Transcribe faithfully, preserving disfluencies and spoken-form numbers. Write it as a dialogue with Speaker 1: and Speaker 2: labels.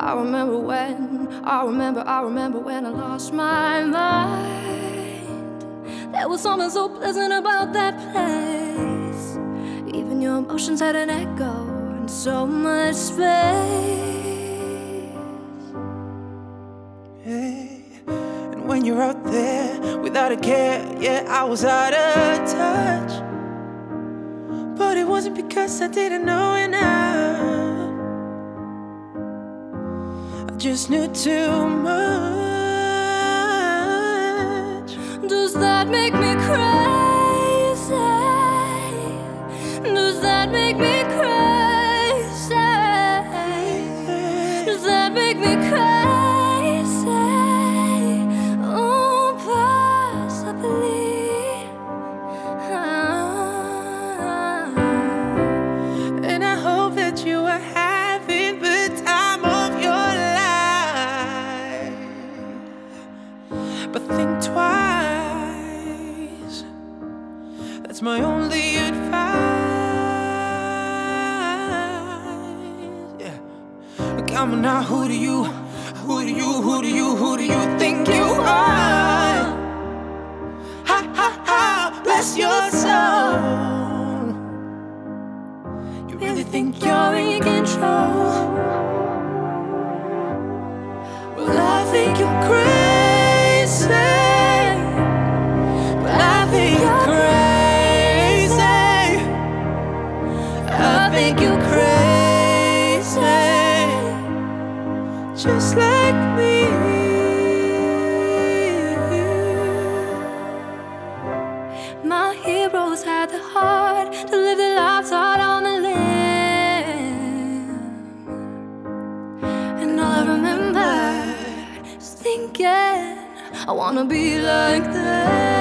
Speaker 1: I remember when, I remember, I remember when I lost my mind. There was something so pleasant about that place. Even your emotions had an echo and so much space.
Speaker 2: Hey, and when you're out there without a care, yeah, I was out of touch. But it wasn't because I didn't know enough. I just knew too much.
Speaker 1: Does that make me crazy? Does that make me crazy? Does that make me crazy? Oh, possibly.
Speaker 2: And I hope that you are having the time of your life. But think twice. That's my only advice. Yeah. Come on now, who do you, who do you, who do you, who do you think you are? Ha ha ha, bless your soul. You really think you're in control? Well, I think you're crazy. Well, I think you're crazy. I think you're crazy. Just like me.
Speaker 1: My heroes had the heart to live their lives out on the limb. And all I remember is thinking, I wanna be like them.